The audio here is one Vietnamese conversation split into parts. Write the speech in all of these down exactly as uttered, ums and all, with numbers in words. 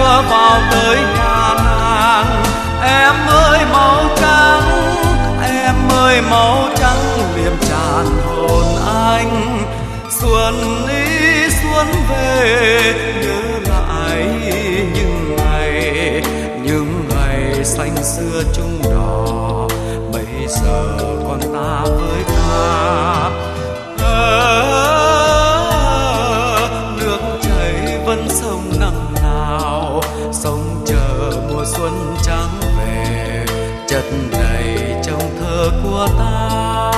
mưa vào tới nhà nàng. Em ơi màu trắng, em ơi màu trắng liềm tràn hồn anh. Xuân đi xuân về nhớ lại những ngày, những ngày xanh xưa chung đò. Bây giờ con ta với ta, nước chảy vẫn sông năm nào, sông chờ mùa xuân trắng về, chất đầy trong thơ của ta.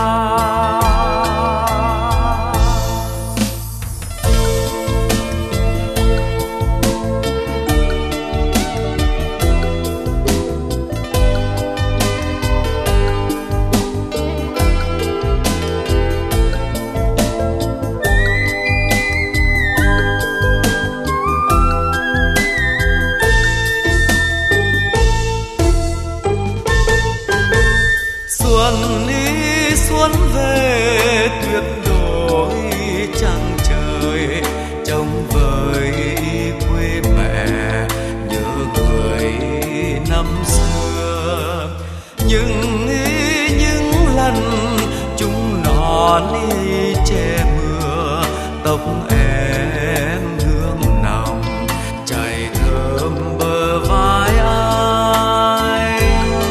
Xuân đi xuân về tuyệt đối trăng trời, trông vời quê mẹ nhớ người năm xưa. Nhưng những lần chúng non đi che mưa, tóc em hương nồng chảy thơm bờ vai anh.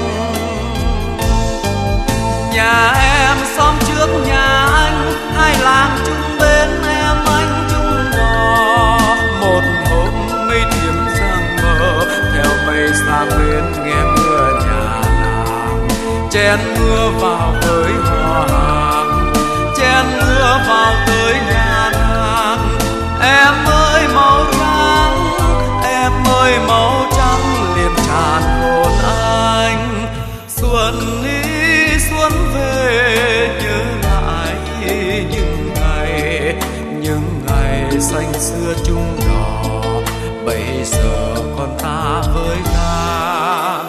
Nhà em xóm trước nhà anh, hai làng chung bên em anh chung đò. Một hôm mây thiểm giăng mờ, theo mây sang bên nghe mưa nhà nàng. Chen mưa vào với hò hàng, chen mưa vào tới nhà nàng. Em ơi màu trắng, em ơi màu trắng liềm tràn hồn anh. Xuân đi xuân về nhớ lại những ngày, những ngày xanh xưa chung đò. Bây giờ con ta với ta,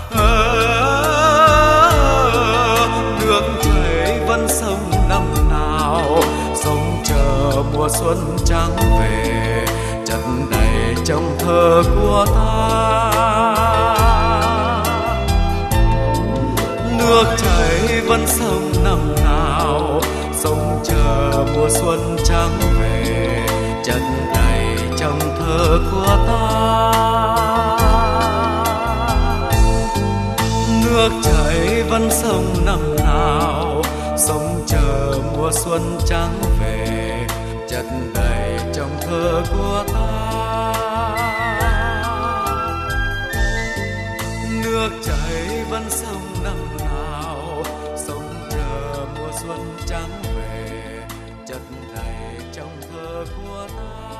nước chảy vẫn sông năm nào, sông chờ mùa xuân trắng về, chất đầy trong thơ của ta. Nước chảy vẫn sông năm nào, sông chờ mùa xuân trắng về, chất đầy trong thơ của ta. Nước chảy vẫn sông năm nào, sông chờ mùa xuân trắng về, chất đầy trong thơ của ta. Nước chảy vẫn sông năm nào, sông chờ mùa xuân trắng về, chất đầy trong thơ của ta.